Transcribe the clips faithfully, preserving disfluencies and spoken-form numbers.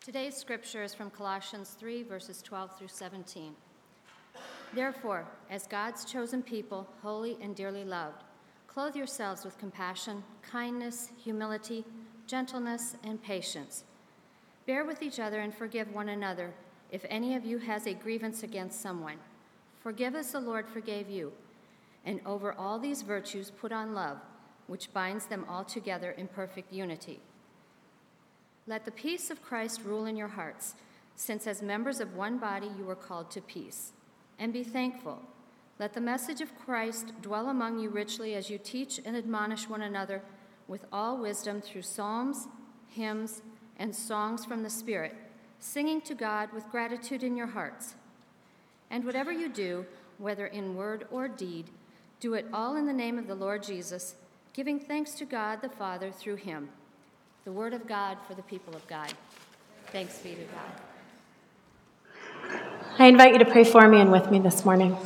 Today's scripture is from Colossians three, verses twelve through seventeen. Therefore, as God's chosen people, holy and dearly loved, clothe yourselves with compassion, kindness, humility, gentleness, and patience. Bear with each other and forgive one another if any of you has a grievance against someone. Forgive as the Lord forgave you. And over all these virtues put on love, which binds them all together in perfect unity. Let the peace of Christ rule in your hearts, since as members of one body you were called to peace. And be thankful. Let the message of Christ dwell among you richly as you teach and admonish one another with all wisdom through psalms, hymns, and songs from the Spirit, singing to God with gratitude in your hearts. And whatever you do, whether in word or deed, do it all in the name of the Lord Jesus, giving thanks to God the Father through him. The word of God for the people of God. Thanks be to God. I invite you to pray for me and with me this morning.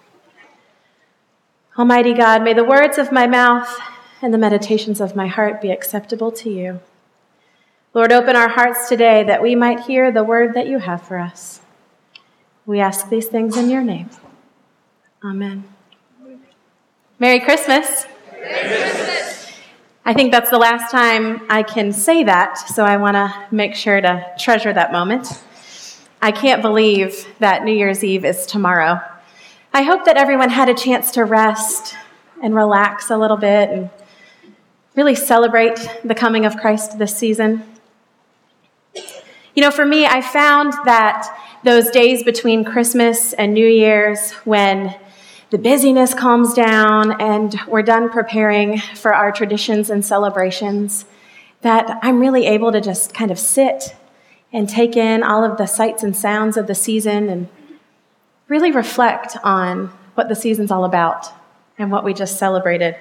Almighty God, may the words of my mouth and the meditations of my heart be acceptable to you. Lord, open our hearts today that we might hear the word that you have for us. We ask these things in your name. Amen. Merry Christmas. Merry Christmas. I think that's the last time I can say that, so I want to make sure to treasure that moment. I can't believe that New Year's Eve is tomorrow. I hope that everyone had a chance to rest and relax a little bit and really celebrate the coming of Christ this season. You know, for me, I found that those days between Christmas and New Year's, when the busyness calms down and we're done preparing for our traditions and celebrations, that I'm really able to just kind of sit and take in all of the sights and sounds of the season and really reflect on what the season's all about and what we just celebrated.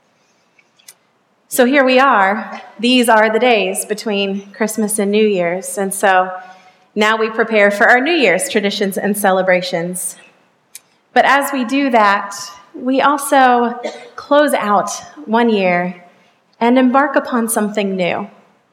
So here we are. These are the days between Christmas and New Year's. And so now we prepare for our New Year's traditions and celebrations. But as we do that, we also close out one year and embark upon something new.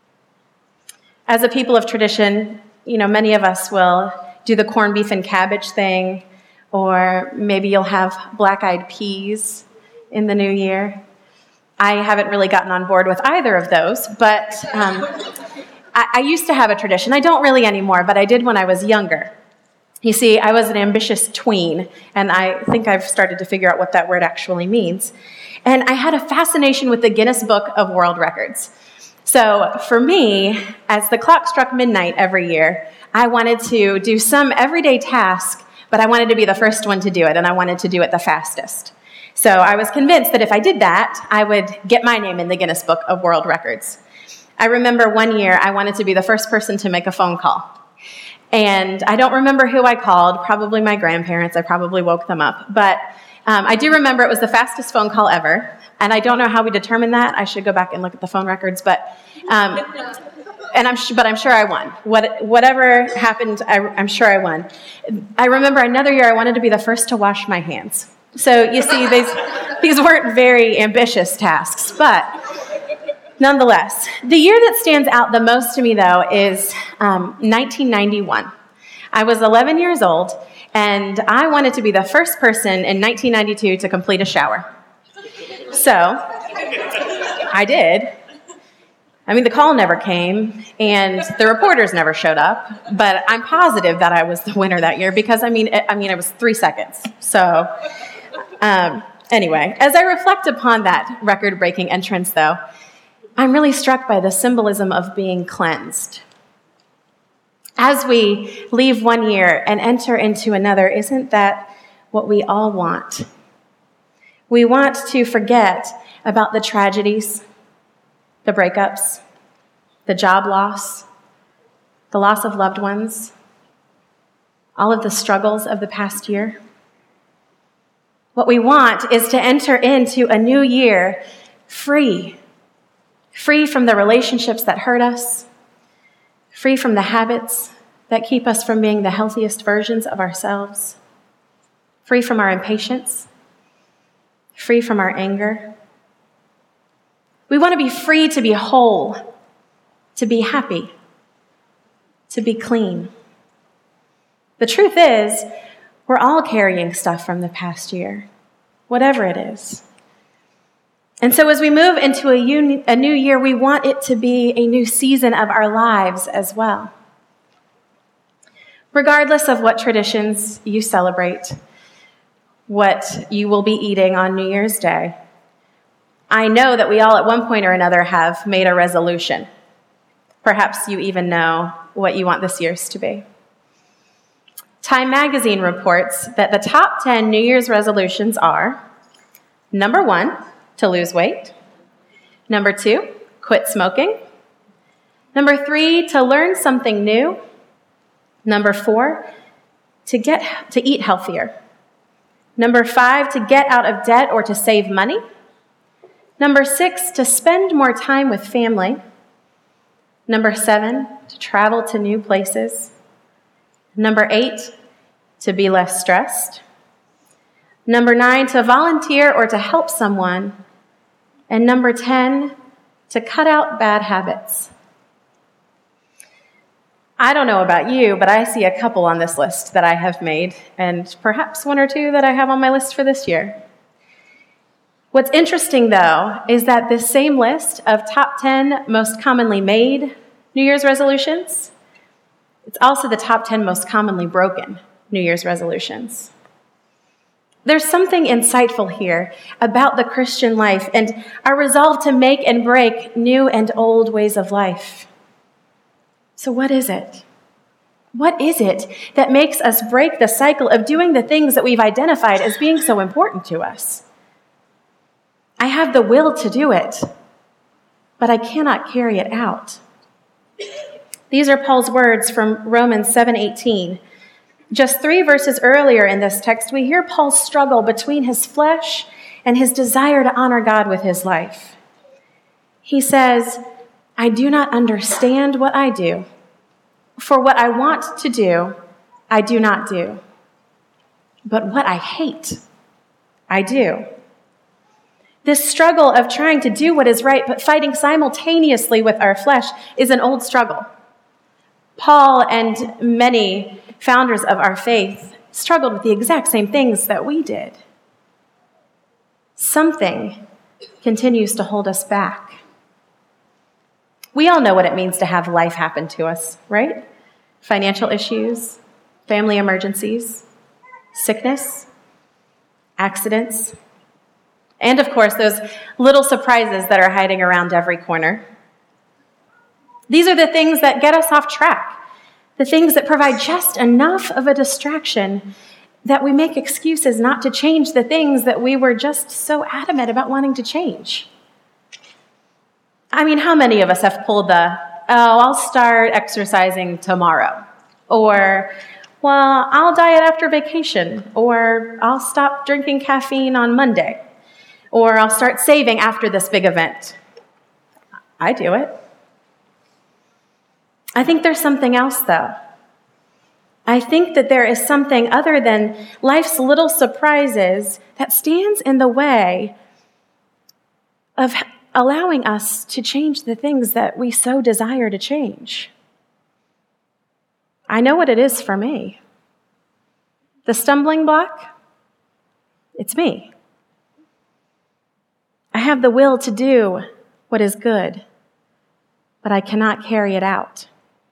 As a people of tradition, you know, many of us will do the corned beef and cabbage thing, or maybe you'll have black-eyed peas in the new year. I haven't really gotten on board with either of those, but um, I, I used to have a tradition. I don't really anymore, but I did when I was younger. You see, I was an ambitious tween, and I think I've started to figure out what that word actually means. And I had a fascination with the Guinness Book of World Records. So for me, as the clock struck midnight every year, I wanted to do some everyday task, but I wanted to be the first one to do it, and I wanted to do it the fastest. So I was convinced that if I did that, I would get my name in the Guinness Book of World Records. I remember one year I wanted to be the first person to make a phone call. And I don't remember who I called, probably my grandparents. I probably woke them up. But um, I do remember it was the fastest phone call ever. And I don't know how we determined that. I should go back and look at the phone records. But um, and I'm sh- but I'm sure I won. What, whatever happened, I, I'm sure I won. I remember another year I wanted to be the first to wash my hands. So you see, these, these weren't very ambitious tasks. But nonetheless, the year that stands out the most to me, though, is um, nineteen ninety-one. I was eleven years old, and I wanted to be the first person in nineteen ninety-two to complete a shower. So I did. I mean, the call never came, and the reporters never showed up, but I'm positive that I was the winner that year because, I mean, it, I mean, it was three seconds. So um, anyway, as I reflect upon that record-breaking entrance, though, I'm really struck by the symbolism of being cleansed. As we leave one year and enter into another, isn't that what we all want? We want to forget about the tragedies, the breakups, the job loss, the loss of loved ones, all of the struggles of the past year. What we want is to enter into a new year free. Free from the relationships that hurt us, free from the habits that keep us from being the healthiest versions of ourselves, free from our impatience, free from our anger. We want to be free to be whole, to be happy, to be clean. The truth is, we're all carrying stuff from the past year, whatever it is. And so as we move into a, uni- a new year, we want it to be a new season of our lives as well. Regardless of what traditions you celebrate, what you will be eating on New Year's Day, I know that we all at one point or another have made a resolution. Perhaps you even know what you want this year's to be. Time magazine reports that the top ten New Year's resolutions are: number one, to lose weight; number two, quit smoking; number three, to learn something new; number four, to get to eat healthier; number five, to get out of debt or to save money; number six, to spend more time with family; number seven, to travel to new places; number eight, to be less stressed; number nine, to volunteer or to help someone; and number ten, to cut out bad habits. I don't know about you, but I see a couple on this list that I have made, and perhaps one or two that I have on my list for this year. What's interesting, though, is that this same list of top ten most commonly made New Year's resolutions, it's also the top ten most commonly broken New Year's resolutions. There's something insightful here about the Christian life and our resolve to make and break new and old ways of life. So what is it? What is it that makes us break the cycle of doing the things that we've identified as being so important to us? I have the will to do it, but I cannot carry it out. These are Paul's words from Romans seven eighteen. Just three verses earlier in this text, we hear Paul's struggle between his flesh and his desire to honor God with his life. He says, "I do not understand what I do, for what I want to do, I do not do. But what I hate, I do." This struggle of trying to do what is right, but fighting simultaneously with our flesh, is an old struggle. Paul and many founders of our faith struggled with the exact same things that we did. Something continues to hold us back. We all know what it means to have life happen to us, right? Financial issues, family emergencies, sickness, accidents, and of course, those little surprises that are hiding around every corner. These are the things that get us off track, the things that provide just enough of a distraction that we make excuses not to change the things that we were just so adamant about wanting to change. I mean, how many of us have pulled the, oh, I'll start exercising tomorrow, or, well, I'll diet after vacation, or I'll stop drinking caffeine on Monday, or I'll start saving after this big event. I do it. I think there's something else, though. I think that there is something other than life's little surprises that stands in the way of allowing us to change the things that we so desire to change. I know what it is for me. The stumbling block, it's me. I have the will to do what is good, but I cannot carry it out.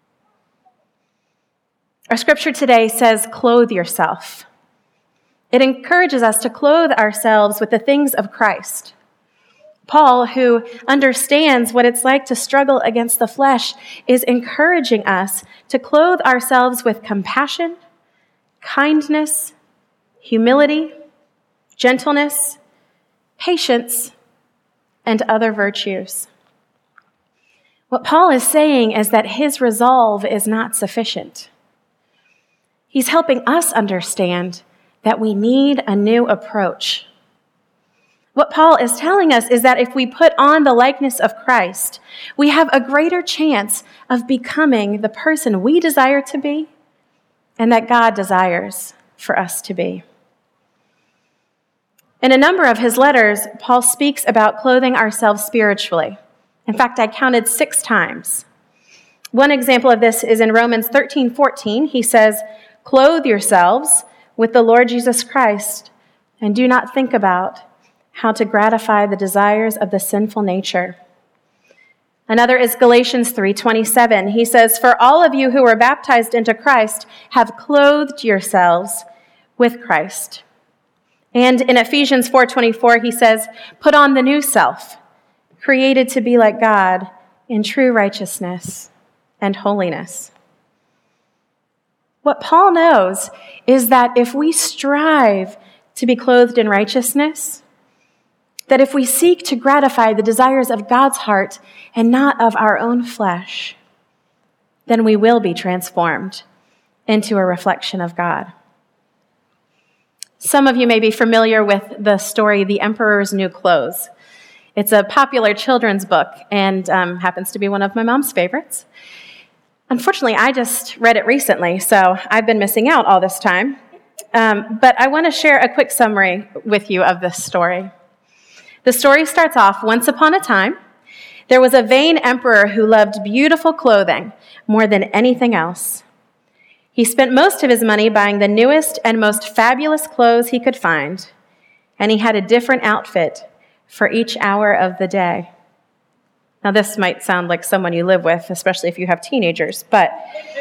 Our scripture today says, clothe yourself. It encourages us to clothe ourselves with the things of Christ. Paul, who understands what it's like to struggle against the flesh, is encouraging us to clothe ourselves with compassion, kindness, humility, gentleness, patience, and other virtues. What Paul is saying is that his resolve is not sufficient. He's helping us understand that we need a new approach. What Paul is telling us is that if we put on the likeness of Christ, we have a greater chance of becoming the person we desire to be and that God desires for us to be. In a number of his letters, Paul speaks about clothing ourselves spiritually. In fact, I counted six times. One example of this is in Romans thirteen fourteen. He says, "Clothe yourselves with the Lord Jesus Christ, and do not think about how to gratify the desires of the sinful nature." Another is Galatians three twenty-seven. He says, "For all of you who were baptized into Christ have clothed yourselves with Christ." And in Ephesians four twenty-four, he says, "Put on the new self, created to be like God in true righteousness and holiness." What Paul knows is that if we strive to be clothed in righteousness, that if we seek to gratify the desires of God's heart and not of our own flesh, then we will be transformed into a reflection of God. Some of you may be familiar with the story, The Emperor's New Clothes. It's a popular children's book and um, happens to be one of my mom's favorites. Unfortunately, I just read it recently, so I've been missing out all this time. Um, but I want to share a quick summary with you of this story. The story starts off, once upon a time, there was a vain emperor who loved beautiful clothing more than anything else. He spent most of his money buying the newest and most fabulous clothes he could find, and he had a different outfit for each hour of the day. Now, this might sound like someone you live with, especially if you have teenagers, but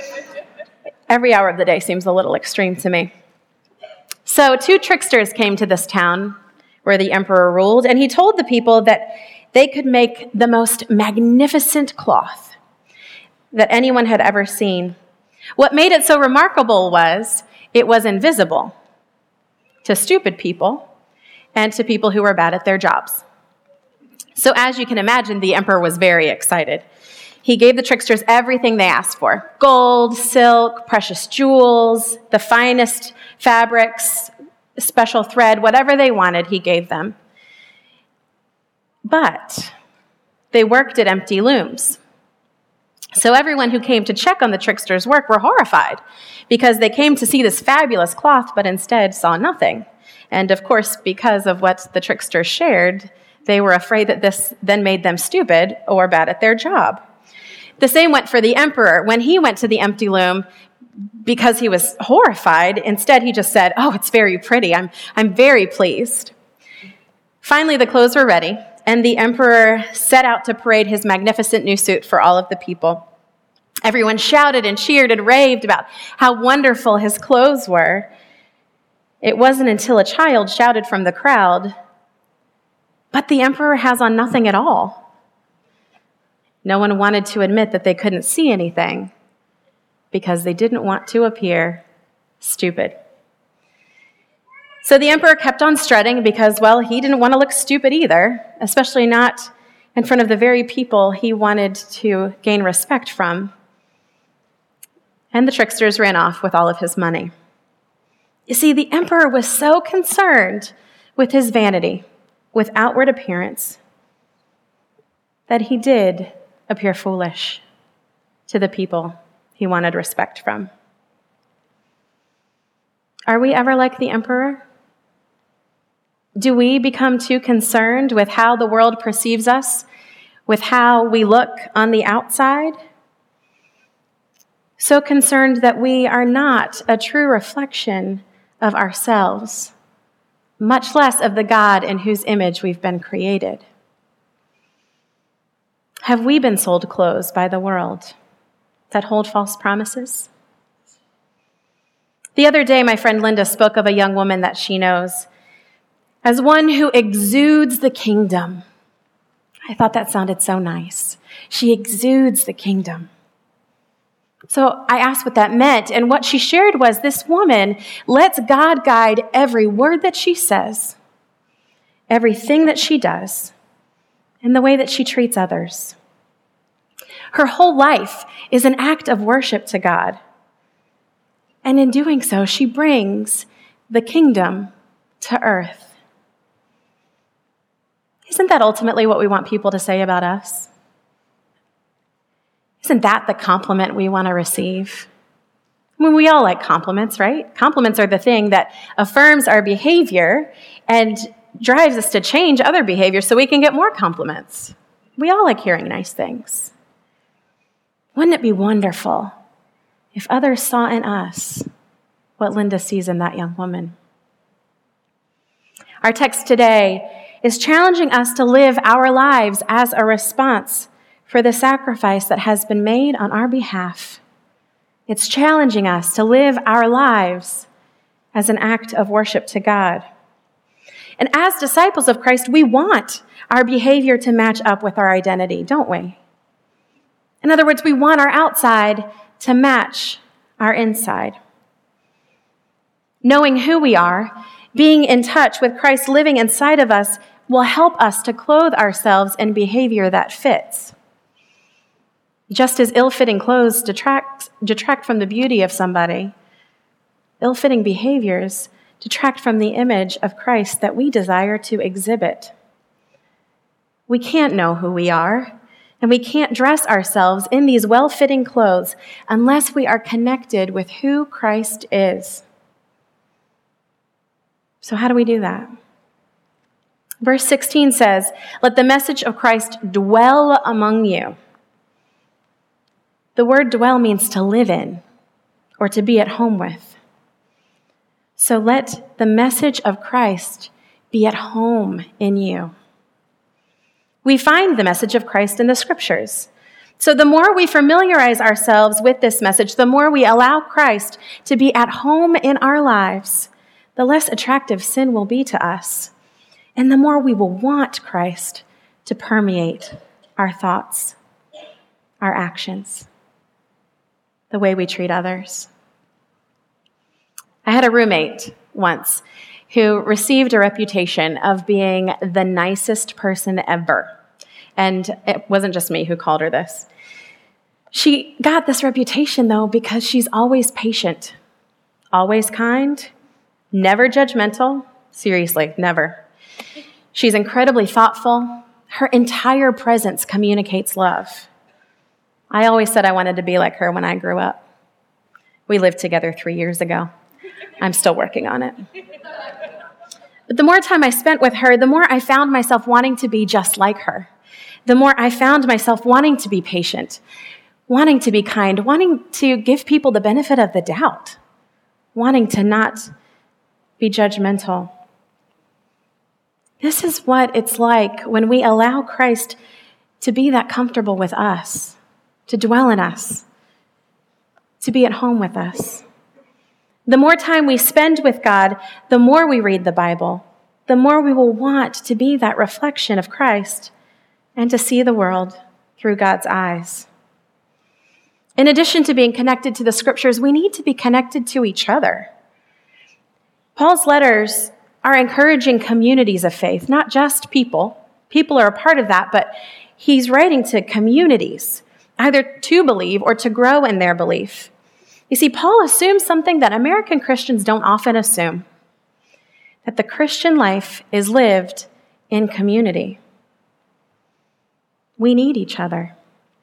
every hour of the day seems a little extreme to me. So two tricksters came to this town where the emperor ruled, and he told the people that they could make the most magnificent cloth that anyone had ever seen. What made it so remarkable was it was invisible to stupid people and to people who were bad at their jobs. So as you can imagine, the emperor was very excited. He gave the tricksters everything they asked for: gold, silk, precious jewels, the finest fabrics, special thread, whatever they wanted, he gave them. But they worked at empty looms. So everyone who came to check on the tricksters' work were horrified because they came to see this fabulous cloth, but instead saw nothing. And of course, because of what the tricksters shared, they were afraid that this then made them stupid or bad at their job. The same went for the emperor. When he went to the empty loom, because he was horrified, instead he just said, "Oh, it's very pretty. I'm, I'm very pleased." Finally, the clothes were ready, and the emperor set out to parade his magnificent new suit for all of the people. Everyone shouted and cheered and raved about how wonderful his clothes were. It wasn't until a child shouted from the crowd, "But the emperor has on nothing at all." No one wanted to admit that they couldn't see anything because they didn't want to appear stupid. So the emperor kept on strutting because, well, he didn't want to look stupid either, especially not in front of the very people he wanted to gain respect from. And the tricksters ran off with all of his money. You see, the emperor was so concerned with his vanity, with outward appearance, that he did appear foolish to the people he wanted respect from. Are we ever like the emperor? Do we become too concerned with how the world perceives us, with how we look on the outside? So concerned that we are not a true reflection of ourselves, much less of the God in whose image we've been created. Have we been sold clothes by the world that hold false promises? The other day, my friend Linda spoke of a young woman that she knows as one who exudes the kingdom. I thought that sounded so nice. She exudes the kingdom. So I asked what that meant, and what she shared was this woman lets God guide every word that she says, everything that she does, and the way that she treats others. Her whole life is an act of worship to God. And in doing so, she brings the kingdom to earth. Isn't that ultimately what we want people to say about us? Isn't that the compliment we want to receive? I mean, we all like compliments, right? Compliments are the thing that affirms our behavior and drives us to change other behavior so we can get more compliments. We all like hearing nice things. Wouldn't it be wonderful if others saw in us what Linda sees in that young woman? Our text today is challenging us to live our lives as a response for the sacrifice that has been made on our behalf. It's challenging us to live our lives as an act of worship to God. And as disciples of Christ, we want our behavior to match up with our identity, don't we? In other words, we want our outside to match our inside. Knowing who we are, being in touch with Christ living inside of us, will help us to clothe ourselves in behavior that fits. Just as ill-fitting clothes detract, detract from the beauty of somebody, ill-fitting behaviors detract from the image of Christ that we desire to exhibit. We can't know who we are, and we can't dress ourselves in these well-fitting clothes unless we are connected with who Christ is. So how do we do that? Verse sixteen says, "Let the message of Christ dwell among you." The word dwell means to live in or to be at home with. So let the message of Christ be at home in you. We find the message of Christ in the scriptures. So the more we familiarize ourselves with this message, the more we allow Christ to be at home in our lives, the less attractive sin will be to us, and the more we will want Christ to permeate our thoughts, our actions, the way we treat others. I had a roommate once who received a reputation of being the nicest person ever. And it wasn't just me who called her this. She got this reputation, though, because she's always patient, always kind, never judgmental. Seriously, never. She's incredibly thoughtful. Her entire presence communicates love. I always said I wanted to be like her when I grew up. We lived together three years ago. I'm still working on it. But the more time I spent with her, the more I found myself wanting to be just like her. The more I found myself wanting to be patient, wanting to be kind, wanting to give people the benefit of the doubt, wanting to not be judgmental. This is what it's like when we allow Christ to be that comfortable with us, to dwell in us, to be at home with us. The more time we spend with God, the more we read the Bible, the more we will want to be that reflection of Christ and to see the world through God's eyes. In addition to being connected to the scriptures, we need to be connected to each other. Paul's letters are encouraging communities of faith, not just people. People are a part of that, but he's writing to communities, either to believe or to grow in their belief. You see, Paul assumes something that American Christians don't often assume, that the Christian life is lived in community. We need each other.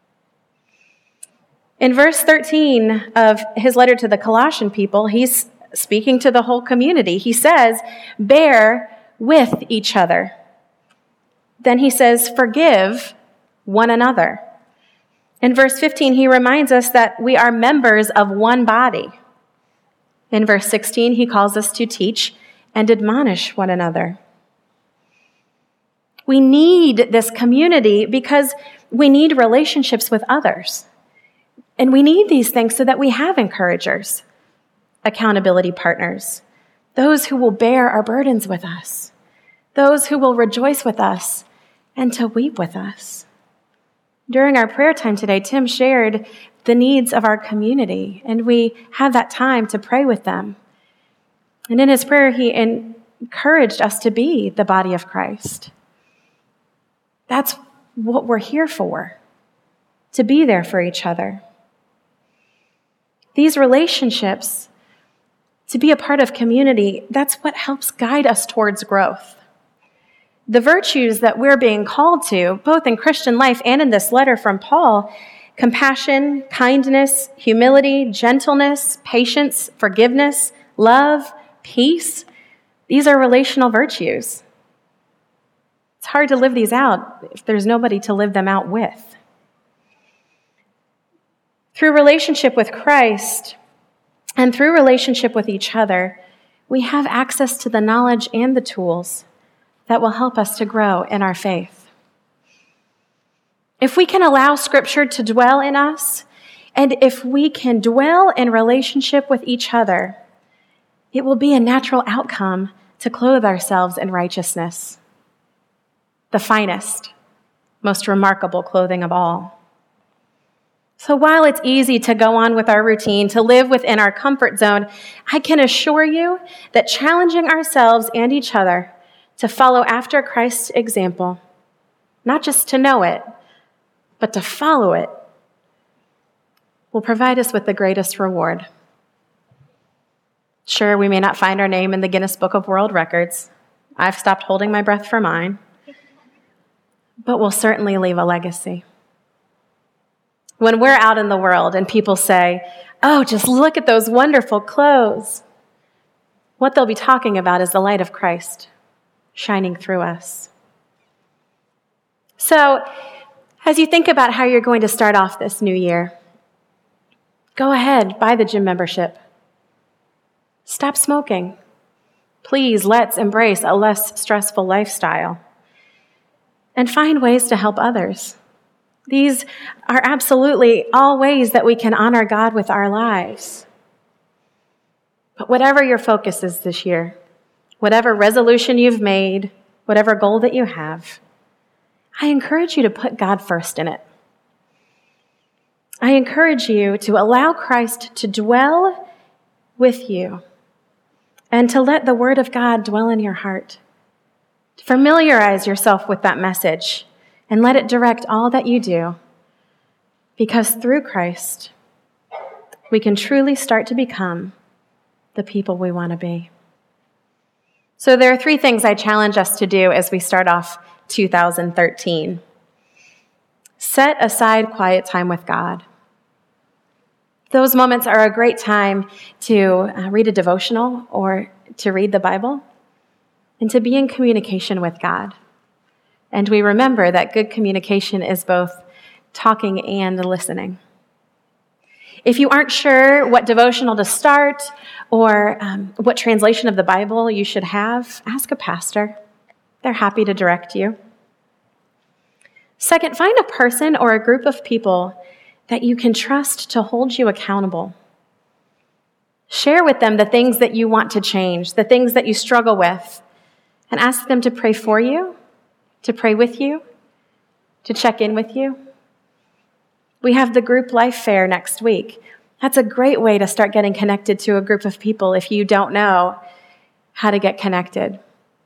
In verse thirteen of his letter to the Colossian people, he's speaking to the whole community. He says, bear with each other. Then he says, forgive one another. In verse fifteen, he reminds us that we are members of one body. In verse sixteen, he calls us to teach and admonish one another. We need this community because we need relationships with others. And we need these things so that we have encouragers, accountability partners, those who will bear our burdens with us, those who will rejoice with us and to weep with us. During our prayer time today, Tim shared the needs of our community, and we had that time to pray with them. And in his prayer, he encouraged us to be the body of Christ. That's what we're here for, to be there for each other. These relationships, to be a part of community, that's what helps guide us towards growth. The virtues that we're being called to, both in Christian life and in this letter from Paul, compassion, kindness, humility, gentleness, patience, forgiveness, love, peace, these are relational virtues. It's hard to live these out if there's nobody to live them out with. Through relationship with Christ and through relationship with each other, we have access to the knowledge and the tools that will help us to grow in our faith. If we can allow Scripture to dwell in us, and if we can dwell in relationship with each other, it will be a natural outcome to clothe ourselves in righteousness, the finest, most remarkable clothing of all. So while it's easy to go on with our routine, to live within our comfort zone, I can assure you that challenging ourselves and each other to follow after Christ's example, not just to know it, but to follow it, will provide us with the greatest reward. Sure, we may not find our name in the Guinness Book of World Records. I've stopped holding my breath for mine. But we'll certainly leave a legacy. When we're out in the world and people say, "Oh, just look at those wonderful clothes," what they'll be talking about is the light of Christ shining through us. So, as you think about how you're going to start off this new year, go ahead, buy the gym membership. Stop smoking. Please, let's embrace a less stressful lifestyle. And find ways to help others. These are absolutely all ways that we can honor God with our lives. But whatever your focus is this year, whatever resolution you've made, whatever goal that you have, I encourage you to put God first in it. I encourage you to allow Christ to dwell with you and to let the Word of God dwell in your heart. Familiarize yourself with that message and let it direct all that you do, because through Christ, we can truly start to become the people we want to be. So there are three things I challenge us to do as we start off two thousand thirteen. Set aside quiet time with God. Those moments are a great time to uh, read a devotional or to read the Bible and to be in communication with God. And we remember that good communication is both talking and listening. If you aren't sure what devotional to start or um, what translation of the Bible you should have, ask a pastor. They're happy to direct you. Second, find a person or a group of people that you can trust to hold you accountable. Share with them the things that you want to change, the things that you struggle with, and ask them to pray for you, to pray with you, to check in with you. We have the group life fair next week. That's a great way to start getting connected to a group of people if you don't know how to get connected.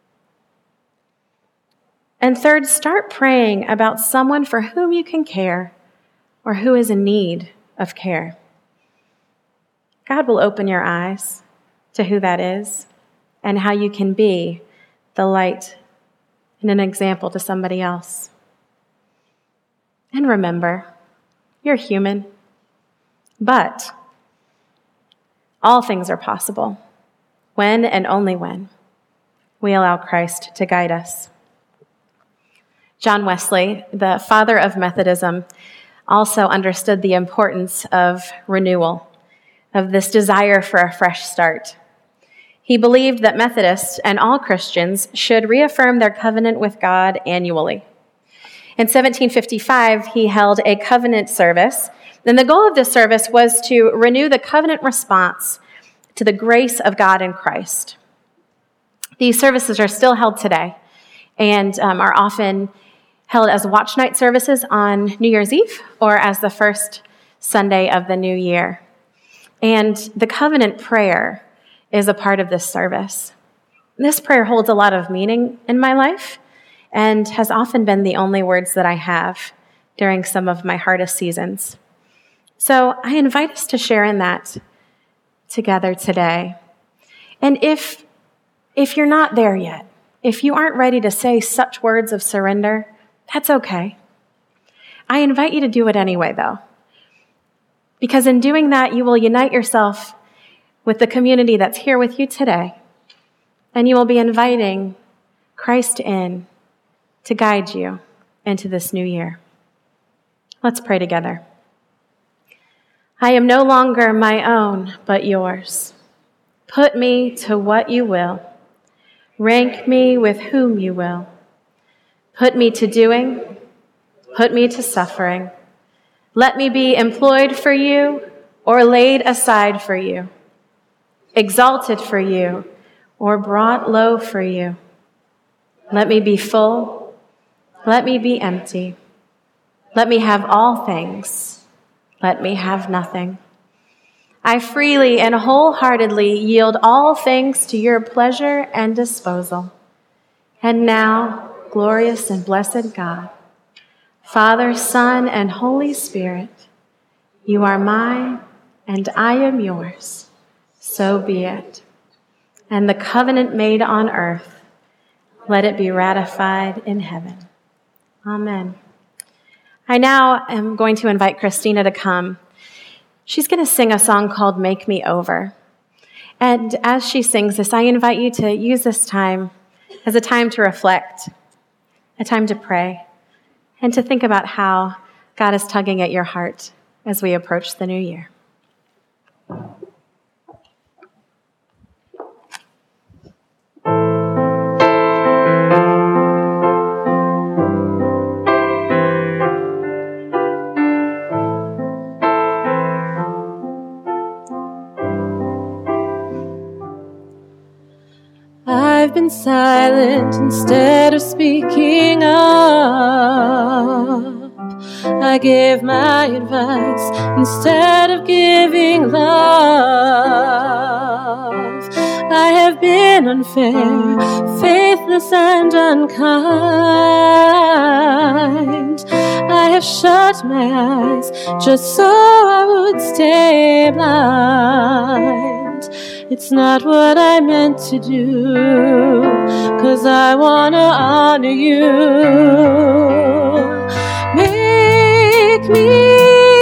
And third, start praying about someone for whom you can care or who is in need of care. God will open your eyes to who that is and how you can be the light and an example to somebody else. And remember, you're human, but all things are possible when and only when we allow Christ to guide us. John Wesley, the father of Methodism, also understood the importance of renewal, of this desire for a fresh start. He believed that Methodists and all Christians should reaffirm their covenant with God annually. In seventeen fifty-five, he held a covenant service, and the goal of this service was to renew the covenant response to the grace of God in Christ. These services are still held today and um, are often held as watch night services on New Year's Eve or as the first Sunday of the new year. And the covenant prayer is a part of this service. This prayer holds a lot of meaning in my life and has often been the only words that I have during some of my hardest seasons. So I invite us to share in that together today. And if, if you're not there yet, if you aren't ready to say such words of surrender, that's okay. I invite you to do it anyway, though. Because in doing that, you will unite yourself with the community that's here with you today, and you will be inviting Christ in to guide you into this new year. Let's pray together. I am no longer my own, but yours. Put me to what you will. Rank me with whom you will. Put me to doing. Put me to suffering. Let me be employed for you or laid aside for you, exalted for you or brought low for you. Let me be full. Let me be empty. Let me have all things. Let me have nothing. I freely and wholeheartedly yield all things to your pleasure and disposal. And now, glorious and blessed God, Father, Son, and Holy Spirit, you are mine and I am yours. So be it. And the covenant made on earth, let it be ratified in heaven. Amen. I now am going to invite Christina to come. She's going to sing a song called Make Me Over. And as she sings this, I invite you to use this time as a time to reflect, a time to pray, and to think about how God is tugging at your heart as we approach the new year. I've been silent instead of speaking up. I gave my advice instead of giving love. I have been unfair, faithless, and unkind. I have shut my eyes just so I would stay blind. It's not what I meant to do, 'cause I wanna honor you. Make me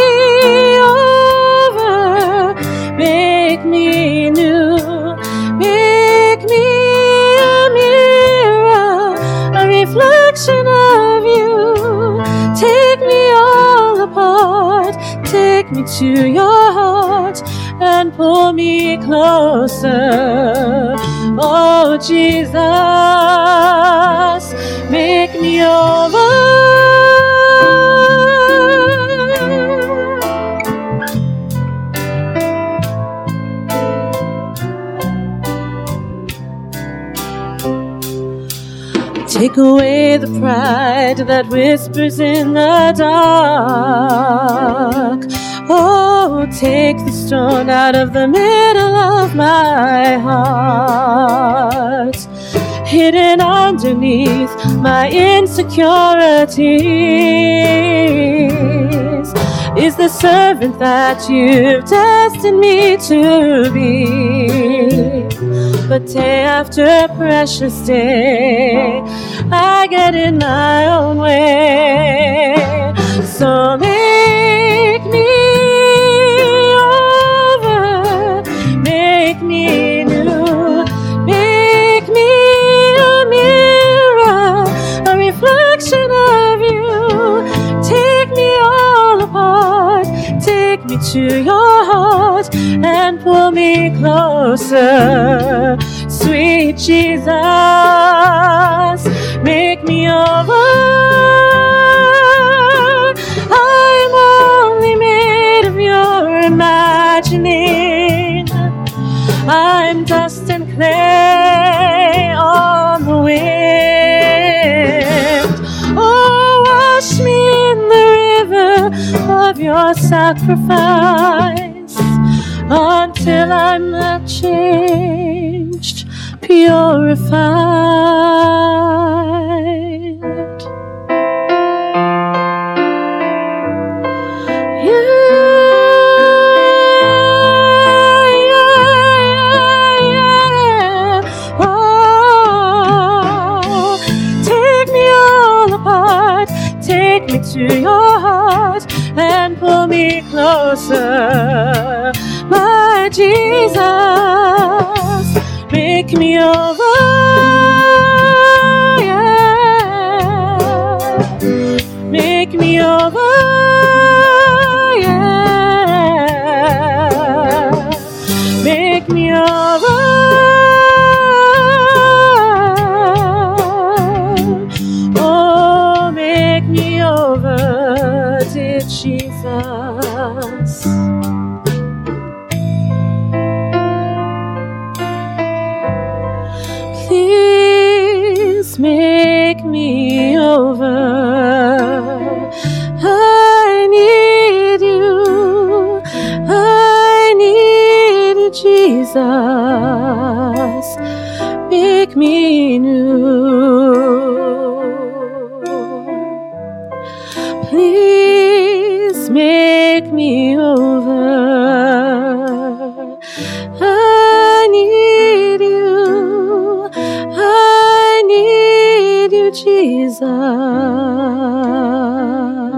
over, make me new, make me a mirror, a reflection of you. Take me all apart, take me to your heart, and pull me closer. Oh, Jesus, make me over. Take away the pride that whispers in the dark. Oh, take the stone out of the middle of my heart. Hidden underneath my insecurities is the servant that you've destined me to be. But day after precious day, I get in my own way. So make me over, make me new, make me a mirror, a reflection of you. Take me all apart, take me to your heart, and pull me closer. Sweet Jesus, make me over. I'm only made of your imagining. I'm dust and clay on the wind. Oh, wash me in the river of your sacrifice until I'm not changed, purified. To your heart and pull me closer, my Jesus, make me over, yeah. Make me over, yeah. Jesus, make me new. Please make me over. I need you. I need you, Jesus.